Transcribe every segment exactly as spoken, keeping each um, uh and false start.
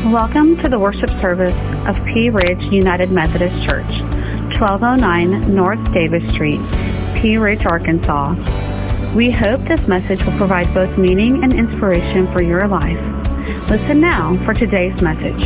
Welcome to the worship service of Pea Ridge United Methodist Church, twelve oh nine North Davis Street, Pea Ridge, Arkansas. We hope this message will provide both meaning and inspiration for your life. Listen now for today's message.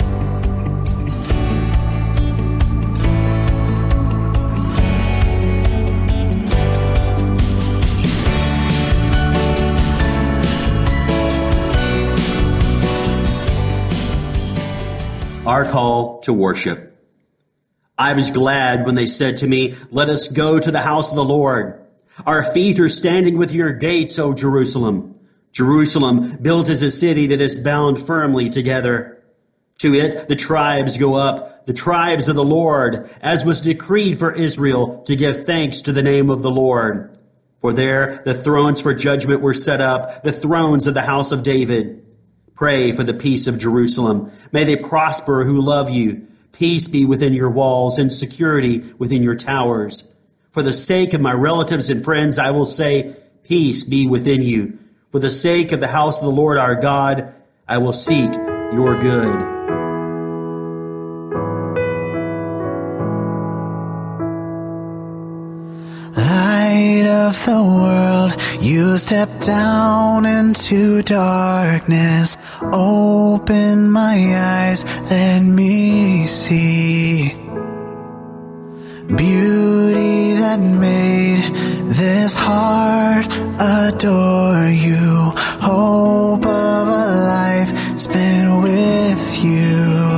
Our call to worship. I was glad when they said to me, "Let us go to the house of the Lord. Our feet are standing with your gates, O Jerusalem. Jerusalem, built as a city that is bound firmly together. To it the tribes go up, the tribes of the Lord, as was decreed for Israel, to give thanks to the name of the Lord. For there the thrones for judgment were set up, the thrones of the house of David. Pray for the peace of Jerusalem. May they prosper who love you. Peace be within your walls and security within your towers. For the sake of my relatives and friends, I will say, peace be within you. For the sake of the house of the Lord our God, I will seek your good." Light of the world, you step down into darkness. Open my eyes, let me see beauty that made this heart adore you. Hope of a life spent with you.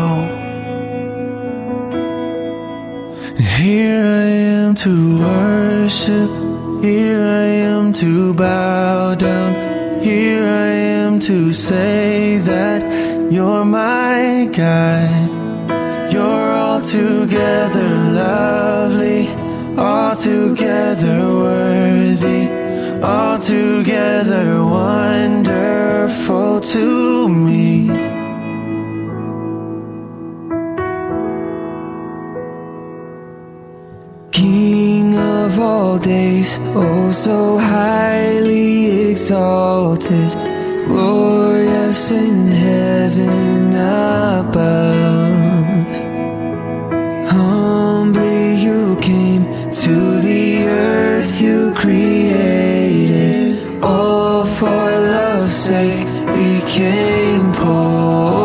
Here I am to worship, here I am to bow down, here I am to say that you're my God. You're altogether lovely, altogether worthy, altogether wonderful to me. King of all days, oh so highly exalted, glorious in heaven above. Humbly you came to the earth you created, all for love's sake became poor.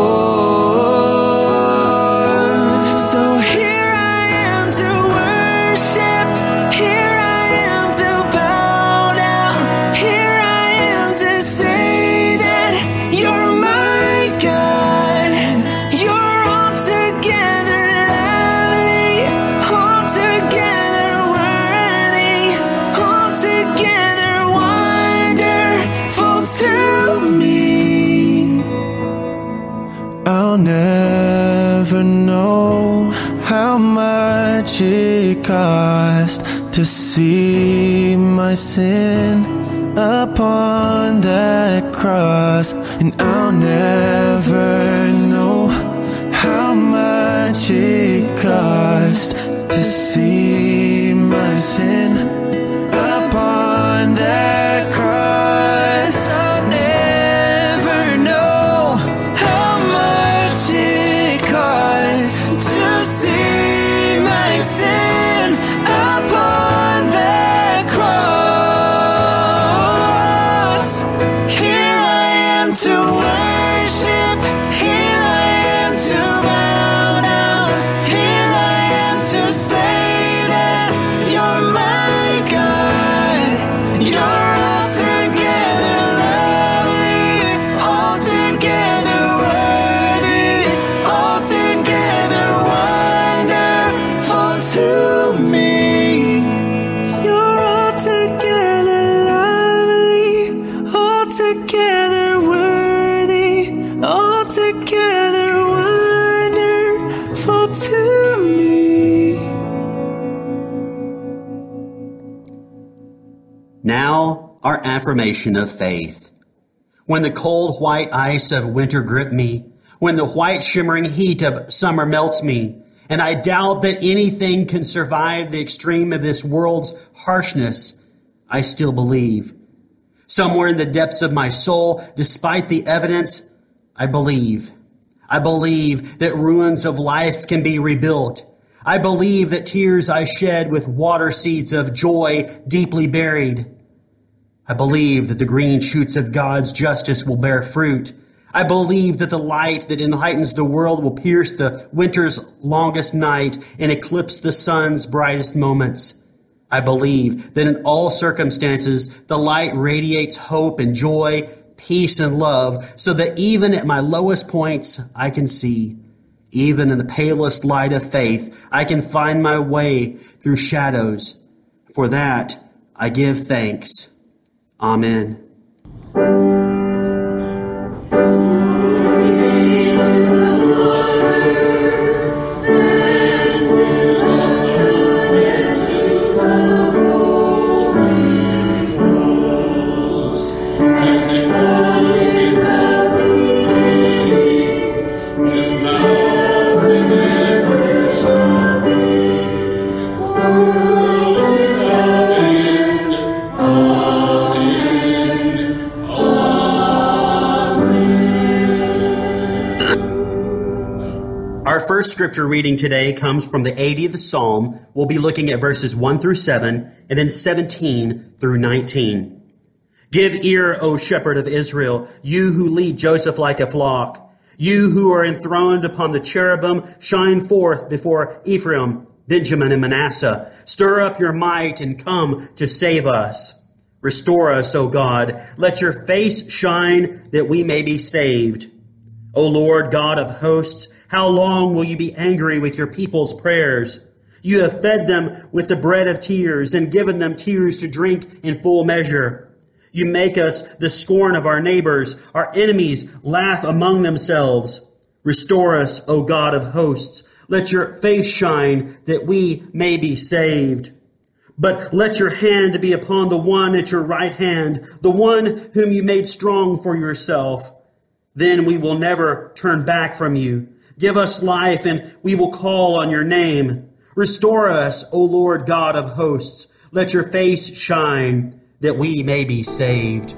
I'll never know how much it cost to see my sin upon that cross, and I'll never know how much it cost to see my sin upon that cross. I'll never know how much it cost to see my sin upon that cross. Here I am to worship, here I am to bow down, here I am to say that you're my God. You're altogether lovely, altogether worthy, altogether wonderful to me. You're altogether lovely, altogether worthy, altogether wonderful to me. Now, our affirmation of faith. When the cold white ice of winter grip me, when the white shimmering heat of summer melts me, and I doubt that anything can survive the extreme of this world's harshness, I still believe. Somewhere in the depths of my soul, despite the evidence, I believe. I believe that ruins of life can be rebuilt. I believe that tears I shed with water seeds of joy deeply buried. I believe that the green shoots of God's justice will bear fruit. I believe that the light that enlightens the world will pierce the winter's longest night and eclipse the sun's brightest moments. I believe that in all circumstances, the light radiates hope and joy, peace and love, so that even at my lowest points, I can see. Even in the palest light of faith, I can find my way through shadows. For that, I give thanks. Amen. First scripture reading today comes from the eightieth Psalm. We'll be looking at verses one through seven and then seventeen through nineteen. Give ear, O shepherd of Israel, you who lead Joseph like a flock. You who are enthroned upon the cherubim, shine forth before Ephraim, Benjamin, and Manasseh. Stir up your might and come to save us. Restore us, O God. Let your face shine that we may be saved. O Lord God of hosts, how long will you be angry with your people's prayers? You have fed them with the bread of tears and given them tears to drink in full measure. You make us the scorn of our neighbors. Our enemies laugh among themselves. Restore us, O God of hosts. Let your face shine that we may be saved. But let your hand be upon the one at your right hand, the one whom you made strong for yourself. Then we will never turn back from you. Give us life, and we will call on your name. Restore us, O Lord God of hosts. Let your face shine, that we may be saved.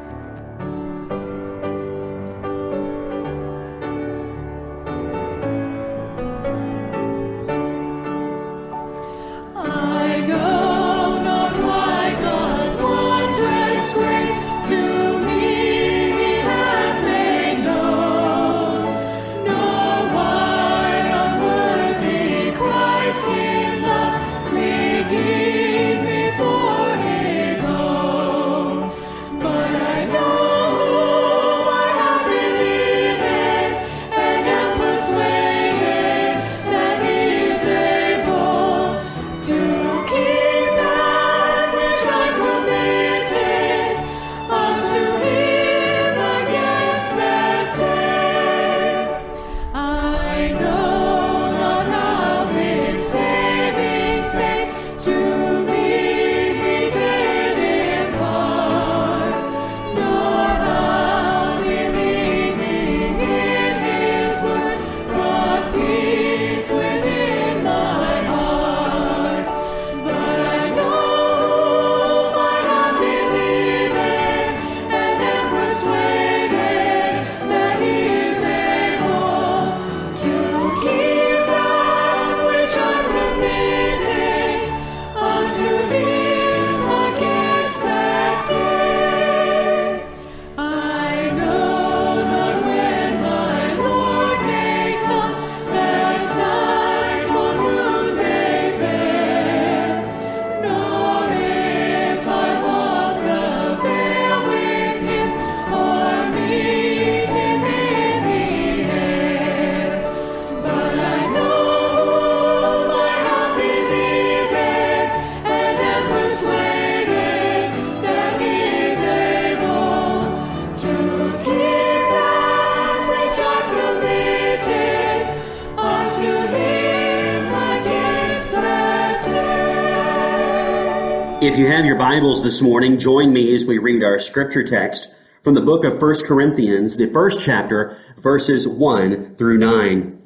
If you have your Bibles this morning, join me as we read our scripture text from the book of First Corinthians, the first chapter, verses one through nine.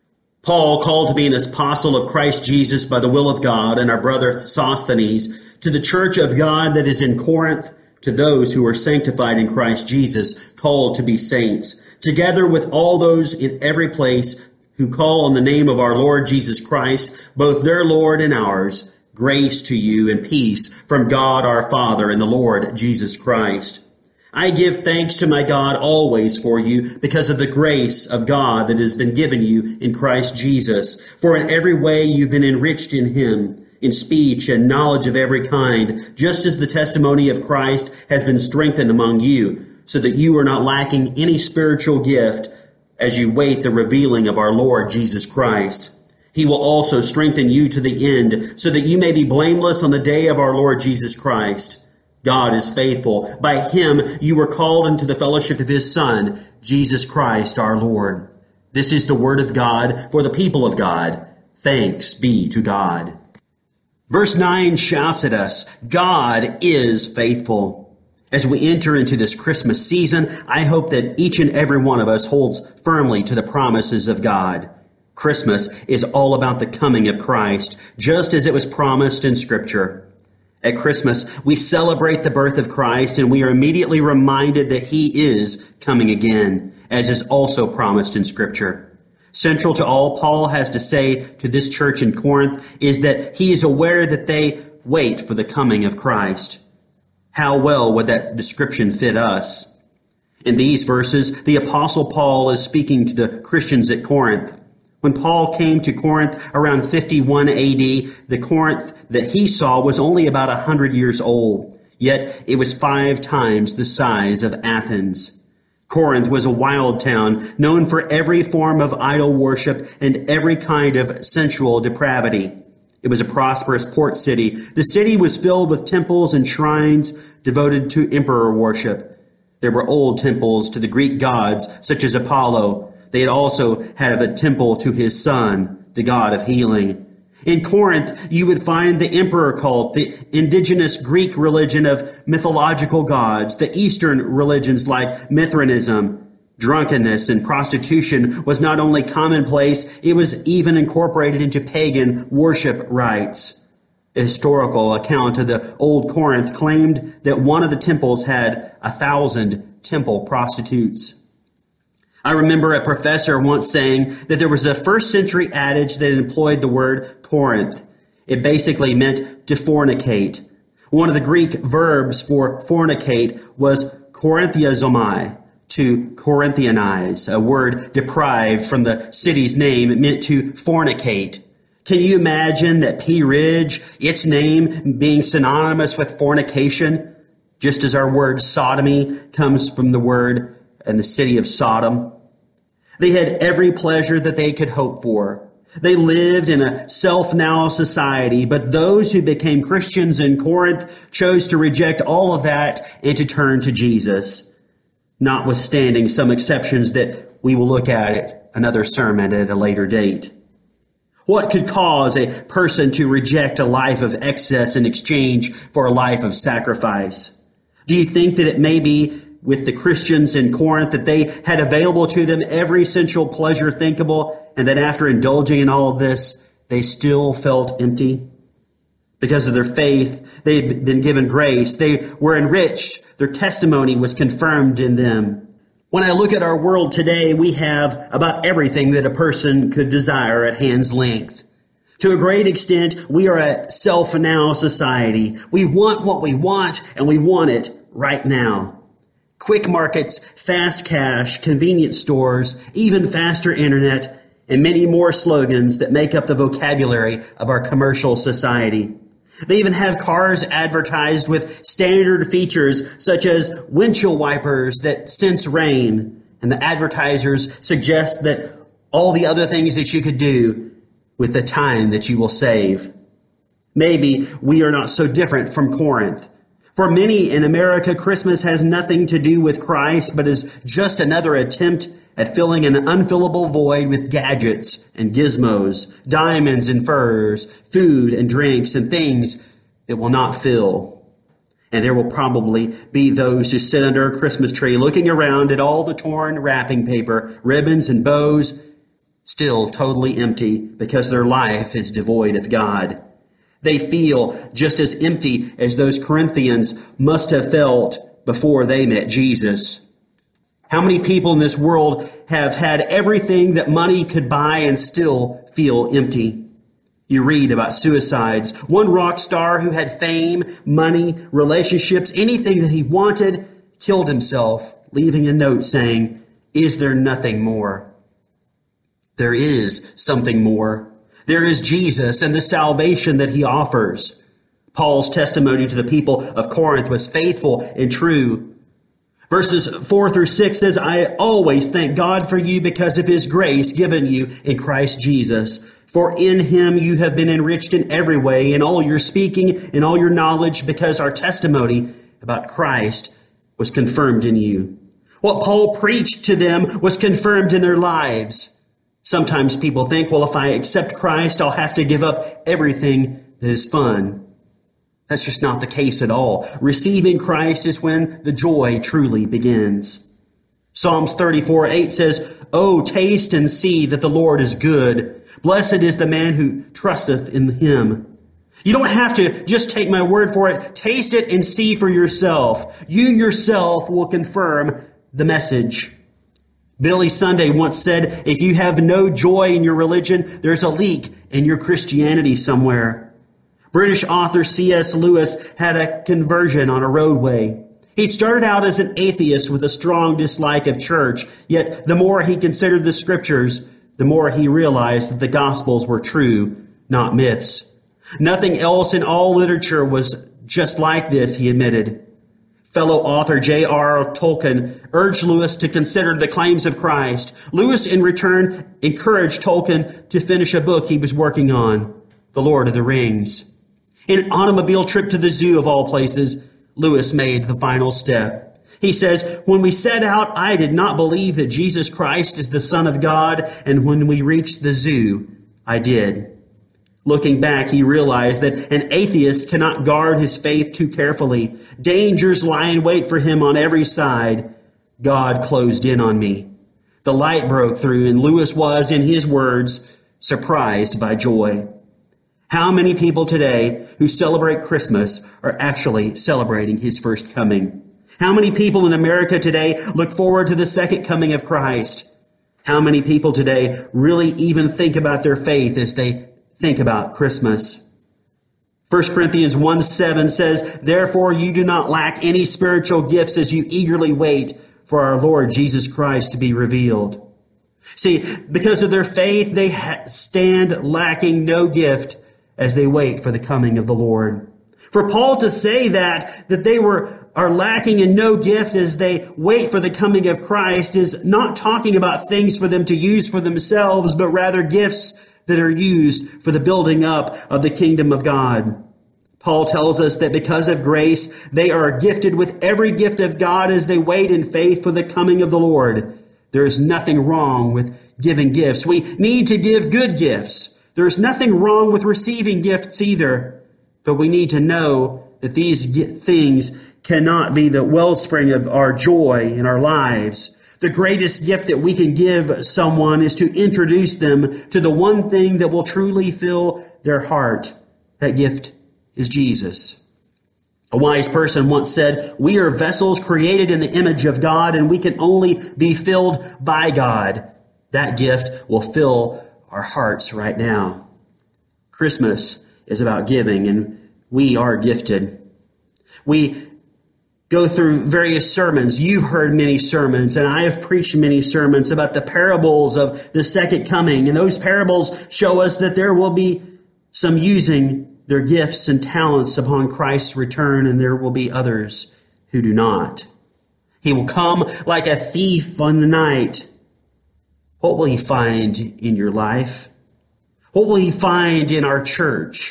Paul, called to be an apostle of Christ Jesus by the will of God, and our brother Sosthenes, to the church of God that is in Corinth, to those who are sanctified in Christ Jesus, called to be saints, together with all those in every place who call on the name of our Lord Jesus Christ, both their Lord and ours, grace to you and peace from God our Father and the Lord Jesus Christ. I give thanks to my God always for you because of the grace of God that has been given you in Christ Jesus. For in every way you've been enriched in him, in speech and knowledge of every kind, just as the testimony of Christ has been strengthened among you, so that you are not lacking any spiritual gift as you wait the revealing of our Lord Jesus Christ. He will also strengthen you to the end, so that you may be blameless on the day of our Lord Jesus Christ. God is faithful. By him you were called into the fellowship of his Son, Jesus Christ our Lord. This is the word of God for the people of God. Thanks be to God. Verse nine shouts at us, God is faithful. As we enter into this Christmas season, I hope that each and every one of us holds firmly to the promises of God. Christmas is all about the coming of Christ, just as it was promised in Scripture. At Christmas, we celebrate the birth of Christ, and we are immediately reminded that he is coming again, as is also promised in Scripture. Central to all Paul has to say to this church in Corinth is that he is aware that they wait for the coming of Christ. How well would that description fit us? In these verses, the Apostle Paul is speaking to the Christians at Corinth. When Paul came to Corinth around fifty-one A D, the Corinth that he saw was only about one hundred years old, yet it was five times the size of Athens. Corinth was a wild town, known for every form of idol worship and every kind of sensual depravity. It was a prosperous port city. The city was filled with temples and shrines devoted to emperor worship. There were old temples to the Greek gods, such as Apollo. They had also had a temple to his son, the god of healing. In Corinth, you would find the emperor cult, the indigenous Greek religion of mythological gods, the Eastern religions like Mithraism. Drunkenness and prostitution was not only commonplace, it was even incorporated into pagan worship rites. A historical account of the old Corinth claimed that one of the temples had a thousand temple prostitutes. I remember a professor once saying that there was a first century adage that employed the word Corinth. It basically meant to fornicate. One of the Greek verbs for fornicate was korinthiazomai, to Corinthianize, a word deprived from the city's name. It meant to fornicate. Can you imagine that Pea Ridge, its name being synonymous with fornication, just as our word sodomy comes from the word and the city of Sodom? They had every pleasure that they could hope for. They lived in a self-now society, but those who became Christians in Corinth chose to reject all of that and to turn to Jesus, notwithstanding some exceptions that we will look at at another sermon at a later date. What could cause a person to reject a life of excess in exchange for a life of sacrifice? Do you think that it may be with the Christians in Corinth that they had available to them every sensual pleasure thinkable, and that after indulging in all of this, they still felt empty? Because of their faith, they had been given grace. They were enriched. Their testimony was confirmed in them. When I look at our world today, we have about everything that a person could desire at hand's length. To a great extent, we are a self-now society. We want what we want, and we want it right now. Quick markets, fast cash, convenience stores, even faster internet, and many more slogans that make up the vocabulary of our commercial society. They even have cars advertised with standard features such as windshield wipers that sense rain, and the advertisers suggest that all the other things that you could do with the time that you will save. Maybe we are not so different from Corinth. For many in America, Christmas has nothing to do with Christ, but is just another attempt at filling an unfillable void with gadgets and gizmos, diamonds and furs, food and drinks and things that will not fill. And there will probably be those who sit under a Christmas tree looking around at all the torn wrapping paper, ribbons and bows, still totally empty because their life is devoid of God. They feel just as empty as those Corinthians must have felt before they met Jesus. How many people in this world have had everything that money could buy and still feel empty? You read about suicides. One rock star who had fame, money, relationships, anything that he wanted, killed himself, leaving a note saying, "Is there nothing more?" There is something more. There is Jesus and the salvation that he offers. Paul's testimony to the people of Corinth was faithful and true. Verses four through six says, "I always thank God for you because of his grace given you in Christ Jesus. For in him you have been enriched in every way, in all your speaking, in all your knowledge, because our testimony about Christ was confirmed in you." What Paul preached to them was confirmed in their lives. Sometimes people think, well, if I accept Christ, I'll have to give up everything that is fun. That's just not the case at all. Receiving Christ is when the joy truly begins. Psalms thirty-four eight says, "Oh, taste and see that the Lord is good. Blessed is the man who trusteth in him." You don't have to just take my word for it. Taste it and see for yourself. You yourself will confirm the message. Billy Sunday once said, if you have no joy in your religion, there's a leak in your Christianity somewhere. British author C S Lewis had a conversion on a roadway. He'd started out as an atheist with a strong dislike of church, yet the more he considered the scriptures, the more he realized that the Gospels were true, not myths. Nothing else in all literature was just like this, he admitted. Fellow author J R Tolkien urged Lewis to consider the claims of Christ. Lewis, in return, encouraged Tolkien to finish a book he was working on, The Lord of the Rings. In an automobile trip to the zoo of all places, Lewis made the final step. He says, "When we set out, I did not believe that Jesus Christ is the Son of God, and when we reached the zoo, I did." Looking back, he realized that an atheist cannot guard his faith too carefully. Dangers lie in wait for him on every side. God closed in on me. The light broke through, and Lewis was, in his words, surprised by joy. How many people today who celebrate Christmas are actually celebrating his first coming? How many people in America today look forward to the second coming of Christ? How many people today really even think about their faith as they think about Christmas? First Corinthians one seven says, "Therefore you do not lack any spiritual gifts as you eagerly wait for our Lord Jesus Christ to be revealed." See, because of their faith, they stand lacking no gift as they wait for the coming of the Lord. For Paul to say that, that they were are lacking in no gift as they wait for the coming of Christ is not talking about things for them to use for themselves, but rather gifts that are used for the building up of the kingdom of God. Paul tells us that because of grace, they are gifted with every gift of God as they wait in faith for the coming of the Lord. There is nothing wrong with giving gifts. We need to give good gifts. There's nothing wrong with receiving gifts either, but we need to know that these things cannot be the wellspring of our joy in our lives. The greatest gift that we can give someone is to introduce them to the one thing that will truly fill their heart. That gift is Jesus. A wise person once said, "We are vessels created in the image of God, and we can only be filled by God." That gift will fill our hearts right now. Christmas is about giving, and we are gifted. We go through various sermons. You've heard many sermons, and I have preached many sermons about the parables of the second coming. And those parables show us that there will be some using their gifts and talents upon Christ's return, and there will be others who do not. He will come like a thief on the night. What will he find in your life? What will he find in our church?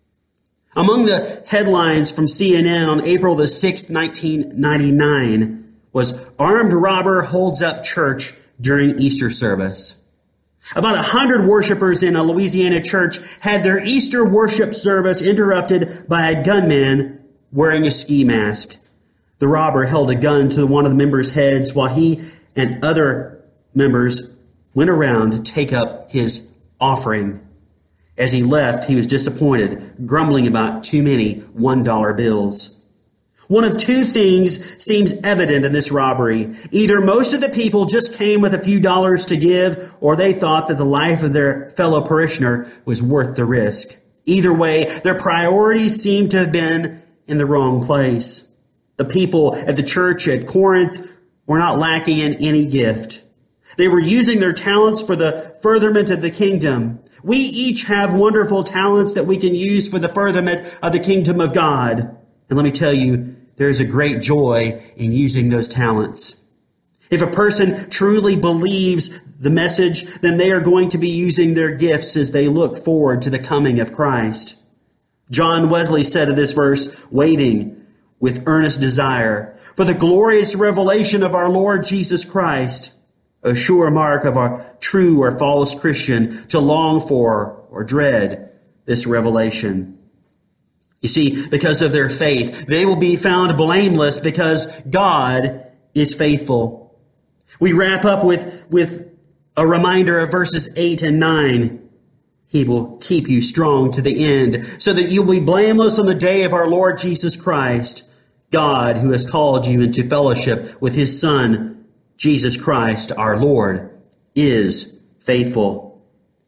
Among the headlines from C N N on April the sixth, nineteen ninety-nine was "Armed Robber Holds Up Church During Easter Service." About a hundred worshipers in a Louisiana church had their Easter worship service interrupted by a gunman wearing a ski mask. The robber held a gun to one of the members' heads while he and other members went around to take up his offering. As he left, he was disappointed, grumbling about too many one dollar bills. One of two things seems evident in this robbery. Either most of the people just came with a few dollars to give, or they thought that the life of their fellow parishioner was worth the risk. Either way, their priorities seem to have been in the wrong place. The people at the church at Corinth were not lacking in any gift. They were using their talents for the furtherment of the kingdom. We each have wonderful talents that we can use for the furtherment of the kingdom of God. And let me tell you, there is a great joy in using those talents. If a person truly believes the message, then they are going to be using their gifts as they look forward to the coming of Christ. John Wesley said of this verse, waiting with earnest desire for the glorious revelation of our Lord Jesus Christ, a sure mark of a true or false Christian to long for or dread this revelation. You see, because of their faith, they will be found blameless because God is faithful. We wrap up with, with a reminder of verses eight and nine. He will keep you strong to the end so that you will be blameless on the day of our Lord Jesus Christ. God, who has called you into fellowship with his Son, Jesus Christ, our Lord, is faithful.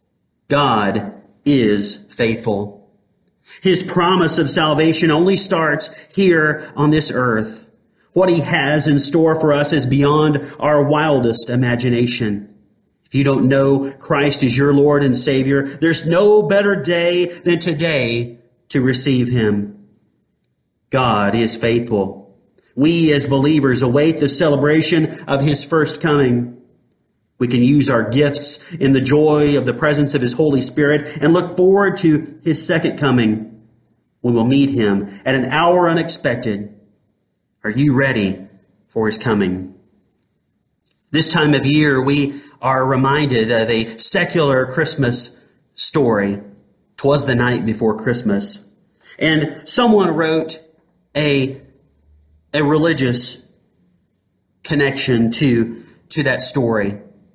God is faithful. His promise of salvation only starts here on this earth. What he has in store for us is beyond our wildest imagination. If you don't know Christ as your Lord and Savior, there's no better day than today to receive him. God is faithful. We as believers await the celebration of his first coming. We can use our gifts in the joy of the presence of his Holy Spirit and look forward to his second coming. We will meet him at an hour unexpected. Are you ready for his coming? This time of year, we are reminded of a secular Christmas story. 'Twas the night before Christmas. And someone wrote a, a religious connection to, to that story.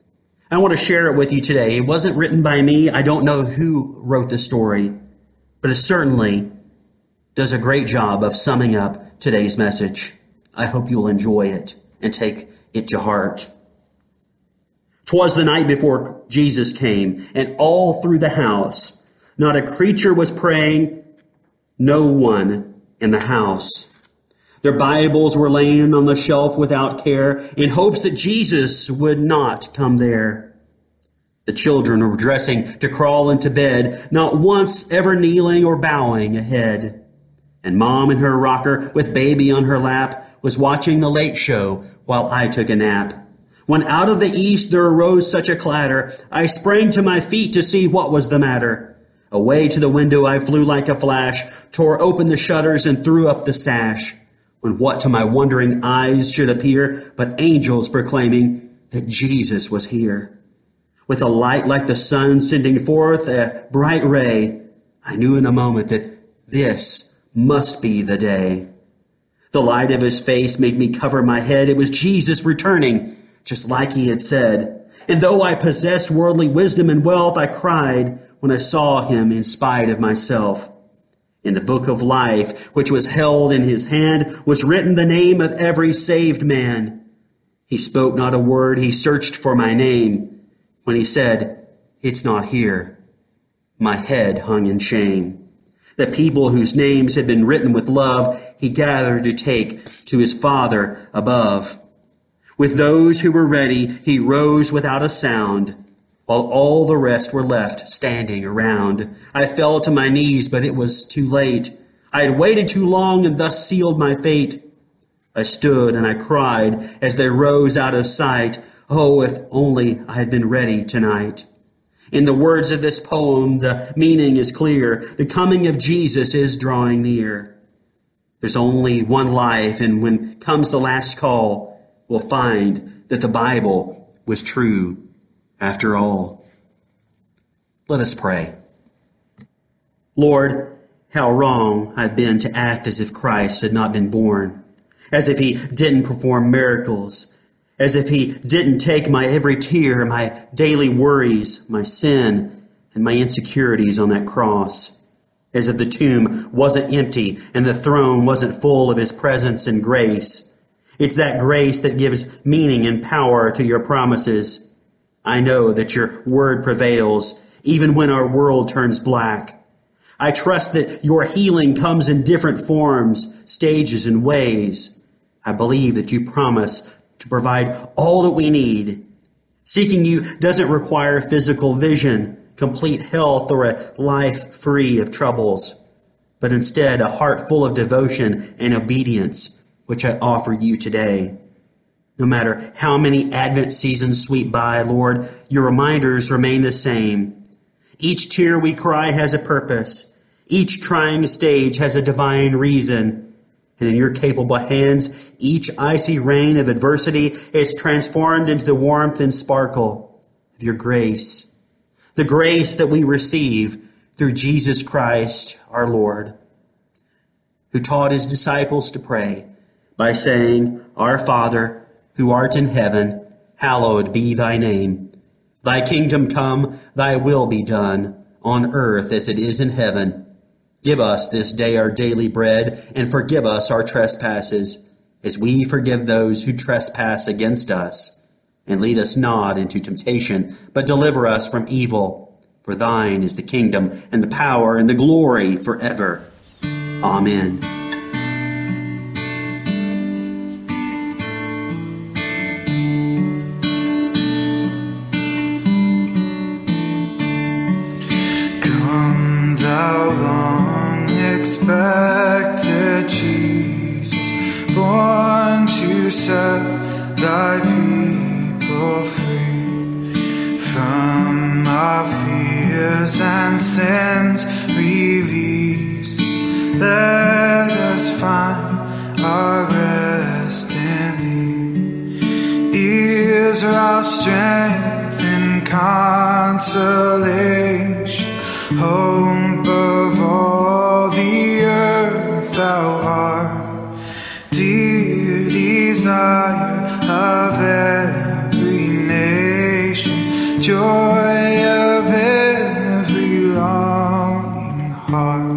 I want to share it with you today. It wasn't written by me. I don't know who wrote the story, but it certainly does a great job of summing up today's message. I hope you'll enjoy it and take it to heart. 'Twas the night before Jesus came, and all through the house, not a creature was praying, no one in the house. Their Bibles were laying on the shelf without care, in hopes that Jesus would not come there. The children were dressing to crawl into bed, not once ever kneeling or bowing a head. And Mom in her rocker, with baby on her lap, was watching the late show while I took a nap. When out of the east there arose such a clatter, I sprang to my feet to see what was the matter. Away to the window I flew like a flash, tore open the shutters and threw up the sash. When what to my wondering eyes should appear but angels proclaiming that Jesus was here. With a light like the sun sending forth a bright ray, I knew in a moment that this must be the day. The light of his face made me cover my head. It was Jesus returning, just like he had said. And though I possessed worldly wisdom and wealth, I cried when I saw him in spite of myself. In the book of life, which was held in his hand, was written the name of every saved man. He spoke not a word. He searched for my name. When he said, "It's not here," my head hung in shame. The people whose names had been written with love, he gathered to take to his Father above. With those who were ready, he rose without a sound, while all the rest were left standing around. I fell to my knees, but it was too late. I had waited too long and thus sealed my fate. I stood and I cried as they rose out of sight. Oh, if only I had been ready tonight. In the words of this poem, the meaning is clear. The coming of Jesus is drawing near. There's only one life, and when comes the last call, we'll find that the Bible was true after all. Let us pray. Lord, how wrong I've been to act as if Christ had not been born, as if he didn't perform miracles, as if he didn't take my every tear, my daily worries, my sin, and my insecurities on that cross, as if the tomb wasn't empty and the throne wasn't full of his presence and grace. It's that grace that gives meaning and power to your promises. I know that your word prevails, even when our world turns black. I trust that your healing comes in different forms, stages, and ways. I believe that you promise to provide all that we need. Seeking you doesn't require physical vision, complete health, or a life free of troubles, but instead a heart full of devotion and obedience, which I offer you today. No matter how many Advent seasons sweep by, Lord, your reminders remain the same. Each tear we cry has a purpose. Each trying stage has a divine reason. And in your capable hands, each icy rain of adversity is transformed into the warmth and sparkle of your grace. The grace that we receive through Jesus Christ, our Lord, who taught his disciples to pray by saying, Our Father, who art in heaven, hallowed be thy name. Thy kingdom come, thy will be done, on earth as it is in heaven. Give us this day our daily bread, and forgive us our trespasses, as we forgive those who trespass against us. And lead us not into temptation, but deliver us from evil. For thine is the kingdom, and the power, and the glory forever. Amen. Come, thou long expected Jesus, born to set thy people free from our fears and sins. Release, let us find our rest in thee. Israel, strength and consolation, hope of all the earth, thou art dear desire of every nation, joy of every longing heart.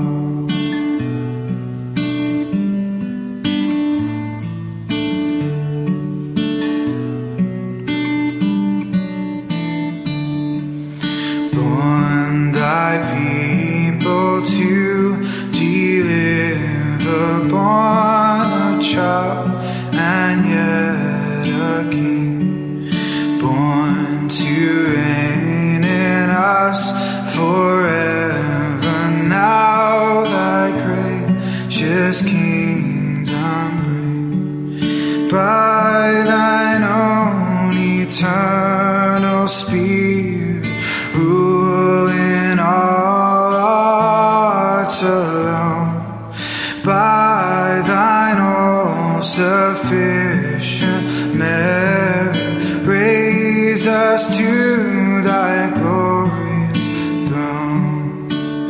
Born thy people to deliver, born a child and yet a king, born to reign in us forever. Now thy gracious kingdom bring, by thine own eternal Spirit, rule in all hearts alone. By thine all-sufficient merit, raise us to thy glorious throne.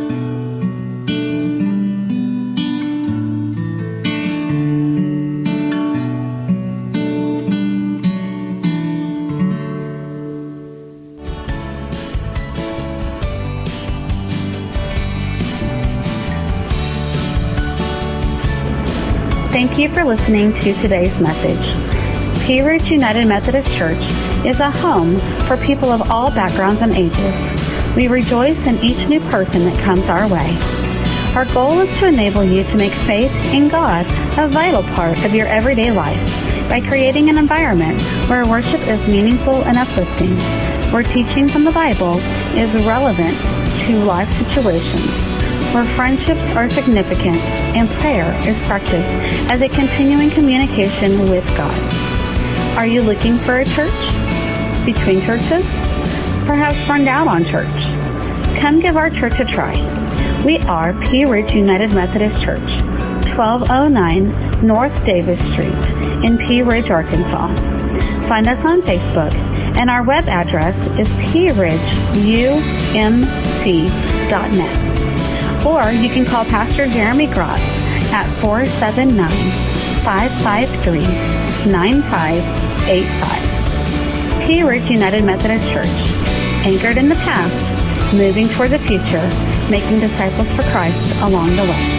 Thank you for listening to today's message. Pea Ridge United Methodist Church is a home for people of all backgrounds and ages. We rejoice in each new person that comes our way. Our goal is to enable you to make faith in God a vital part of your everyday life by creating an environment where worship is meaningful and uplifting, where teaching from the Bible is relevant to life situations, where friendships are significant and prayer is practiced as a continuing communication with God. Are you looking for a church? Between churches? Perhaps burned out on church? Come give our church a try. We are Pea Ridge United Methodist Church, twelve oh nine North Davis Street in Pea Ridge, Arkansas. Find us on Facebook, and our web address is pea ridge u m c dot net. Or you can call Pastor Jeremy Gross at four seven nine, five five three, nine five eight five. Pea Ridge United Methodist Church, anchored in the past, moving toward the future, making disciples for Christ along the way.